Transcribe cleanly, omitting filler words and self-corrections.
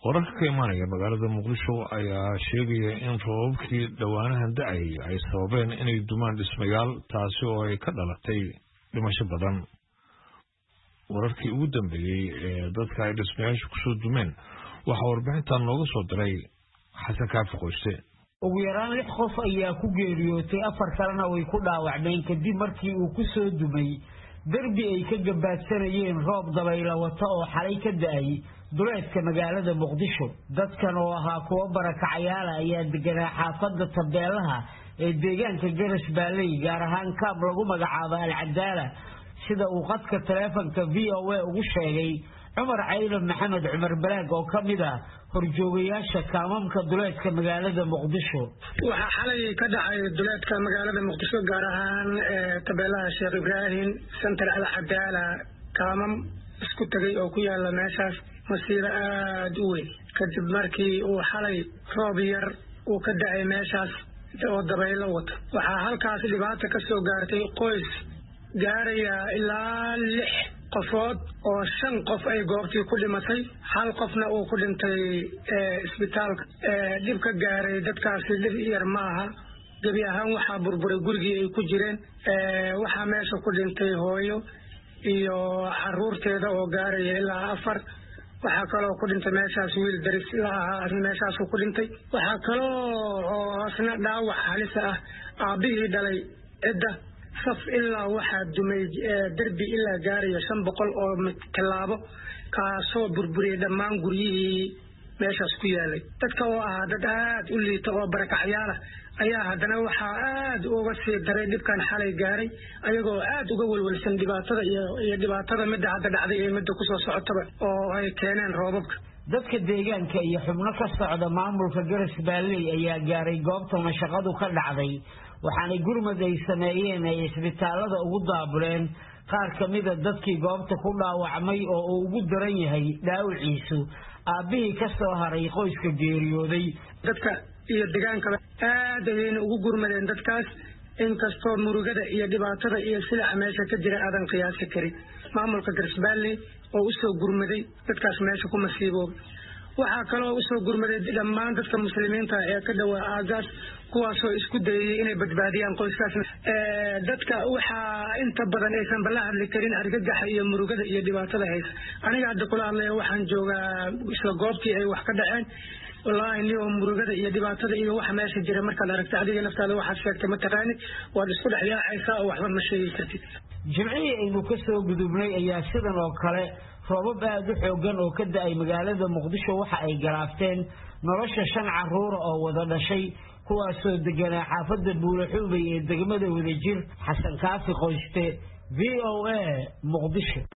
wararka ka imaanaya magaalada muqdisho ayaa sheegaya in roobabkii dhawaanahan da'ay ay sababeen inay dumaan dhismayaal taasi oo ay ka dhalatay dhimasho badan. wararkii ugu dambeeyay ee dadka ay dhismayaasha ku soo dumeen waxa warbixintan nooga soo diray xasan kaafi qoyste. ugu yaraan 6 qof ayaa ku geeriyootay 4 kalena way ku dhaawacmeen kadib markii uu ku soo dumay darbi ay ka gabaadsanayeen roob dabayl wata oo xalay ka da'ay duleedka magaalada Muqdisho. dadkan oo ahaa kuwa barakacayaal ayaa deganaa xaafadda Tabeelaha ee deegaanka Garas Baaley gaar ahaan kaab lagu magacaabo Al-Cadaala sida uu qadka taleefanka VOA ugu sheegay Umar Caylan Maxamed Umar Balaag oo kamid ah horjoogayaasha kaamamka duleedka magaalada Muqdisho. waxa xalay ka dhacay duleedka magaalada Muqdisho gaar ahaan Tabeelaha Sheekh Ibraahim Center Al-Cadaala kaamam isku tagay oo ku yaala meeshaas masiir aad u weyn kadib markii uu xalay roob yar uu ka dhacay meeshaas oo dabaylo wata. waxa halkaas dhibaato ka soo gaartay qoys gaaraya ilaa 6 qofood oo 5 qof ay goobtii ku dhimatay hal qofna uu ku dhintay isbitaalka. dibka gaaray dadkaasi dib yar maaha gabi ahaan waxa burburay gurigii ay ku jireen. waxa meesha ku dhintay hooyo iyo caruurteeda oo gaaraya ilaa 4. waxa kale oo ku dhintay meeshaas wiil daris ah meeshaas ku dhintay. waxa kale oo asna dhaawac halis ah aabihii dhalay cidda saf ilaa waxa dumay darbi ilaa gaaraya 500 oo talaabo kaasoo burburiyay dhammaan guryihii meeshaas ku yaalay. dadka oo ah dad aad u liita oo barakacayaal ayaa haddana waxa aad uga sii daray dhibkan xalay gaaray ayagoo aad uga walwalsan dhibaatada iyo dhibaatada midda hadda dhacday ee midda ku soo socotaba oo ay keeneen roobabka. dadka deegaanka iyo xubno ka socda maamulka Garas Baaley ayaa gaaray goobta shaqadu ka dhacday waxaana gurmad ay sameeyeen ay isbitaalada ugu daabuleen qaar kamid ah dadkii goobta ku dhaawacmay oo uu ugu daran yahay dhaawiciisu aabihii ka soo haray qoyska geeriyooday. dadka iyo deegaanka aad ayay ugu gurmadeen dadkaas inkastoo murugada iyo dhibaatada iyo silaca meesha ka jira aadan qiyaasi karin. maamulka Garas Baaley oo u soo gurmaday dadkaas meesha ku masiibo waxa kale oo u soo gurmaday dhammaan dadka muslimiinta ee ka dhawaa aagaas kuwaasoo isku dayay inay badbaadiyaan qoyskaas. dadka waxa inta badan aysan bala hadli karin argagaxa iyo murugada iyo dhibaatada haysa. aniga hadda kula hadlay waxaan joogaa isla goobtii ay wax ka dhaceen. wallahi niyo murugada iyo dhibaatada iyo waxa meesha jira markaad aragtay adiga naftaada waxa sheegtay ma taqaani waad isku dhaxyaacaysaa oo waxba ma sheegi kartid. jimcihii aynu ka soo gudubnay ayaa sidan oo kale roobab aad u xoogan oo ka da'ay magaalada Muqdisho waxa ay garaafteen nolosha 5 caruur oo wada dhashay kuwaasoo deganaa xaafadda Buulaxuubay ee degmada Wadajir. xasan kaafi qoyste VOA Muqdisho.